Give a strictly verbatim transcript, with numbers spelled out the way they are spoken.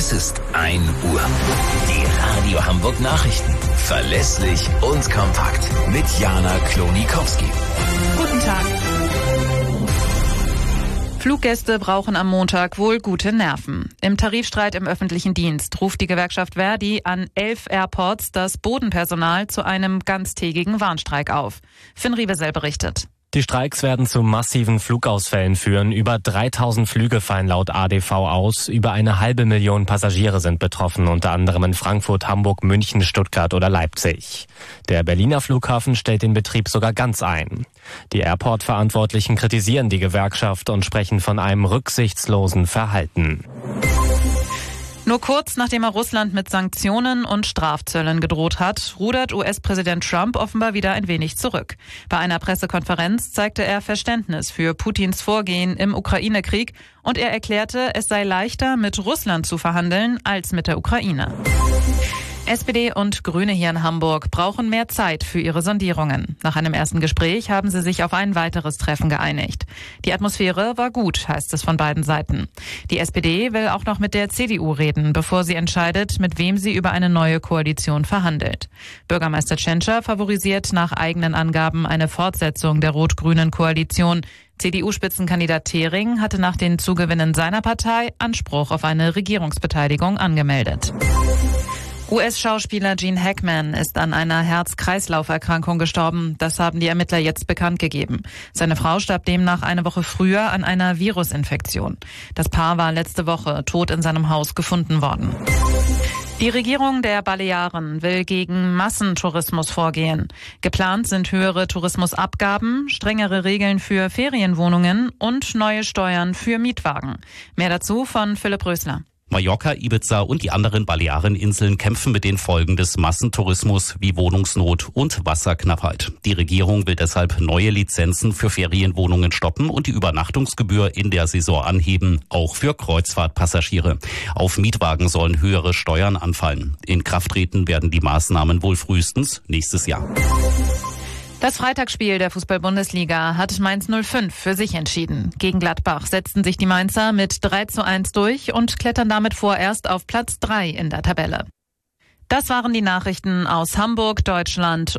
Es ist ein Uhr. Die Radio Hamburg Nachrichten. Verlässlich und kompakt. Mit Jana Klonikowski. Guten Tag. Fluggäste brauchen am Montag wohl gute Nerven. Im Tarifstreit im öffentlichen Dienst ruft die Gewerkschaft Verdi an elf Airports das Bodenpersonal zu einem ganztägigen Warnstreik auf. Finn Riebesell berichtet. Die Streiks werden zu massiven Flugausfällen führen. Über dreitausend Flüge fallen laut A D V aus. Über eine halbe Million Passagiere sind betroffen, unter anderem in Frankfurt, Hamburg, München, Stuttgart oder Leipzig. Der Berliner Flughafen stellt den Betrieb sogar ganz ein. Die Airport-Verantwortlichen kritisieren die Gewerkschaft und sprechen von einem rücksichtslosen Verhalten. Nur kurz nachdem er Russland mit Sanktionen und Strafzöllen gedroht hat, rudert U S-Präsident Trump offenbar wieder ein wenig zurück. Bei einer Pressekonferenz zeigte er Verständnis für Putins Vorgehen im Ukraine-Krieg und er erklärte, es sei leichter, mit Russland zu verhandeln als mit der Ukraine. S P D und Grüne hier in Hamburg brauchen mehr Zeit für ihre Sondierungen. Nach einem ersten Gespräch haben sie sich auf ein weiteres Treffen geeinigt. Die Atmosphäre war gut, heißt es von beiden Seiten. Die S P D will auch noch mit der C D U reden, bevor sie entscheidet, mit wem sie über eine neue Koalition verhandelt. Bürgermeister Tschentscher favorisiert nach eigenen Angaben eine Fortsetzung der rot-grünen Koalition. C D U-Spitzenkandidat Thering hatte nach den Zugewinnen seiner Partei Anspruch auf eine Regierungsbeteiligung angemeldet. U S-Schauspieler Gene Hackman ist an einer Herz-Kreislauf-Erkrankung gestorben. Das haben die Ermittler jetzt bekannt gegeben. Seine Frau starb demnach eine Woche früher an einer Virusinfektion. Das Paar war letzte Woche tot in seinem Haus gefunden worden. Die Regierung der Balearen will gegen Massentourismus vorgehen. Geplant sind höhere Tourismusabgaben, strengere Regeln für Ferienwohnungen und neue Steuern für Mietwagen. Mehr dazu von Philipp Rösler. Mallorca, Ibiza und die anderen Baleareninseln kämpfen mit den Folgen des Massentourismus wie Wohnungsnot und Wasserknappheit. Die Regierung will deshalb neue Lizenzen für Ferienwohnungen stoppen und die Übernachtungsgebühr in der Saison anheben, auch für Kreuzfahrtpassagiere. Auf Mietwagen sollen höhere Steuern anfallen. In Kraft treten werden die Maßnahmen wohl frühestens nächstes Jahr. Das Freitagsspiel der Fußball-Bundesliga hat Mainz null fünf für sich entschieden. Gegen Gladbach setzten sich die Mainzer mit drei zu eins durch und klettern damit vorerst auf Platz drei in der Tabelle. Das waren die Nachrichten aus Hamburg, Deutschland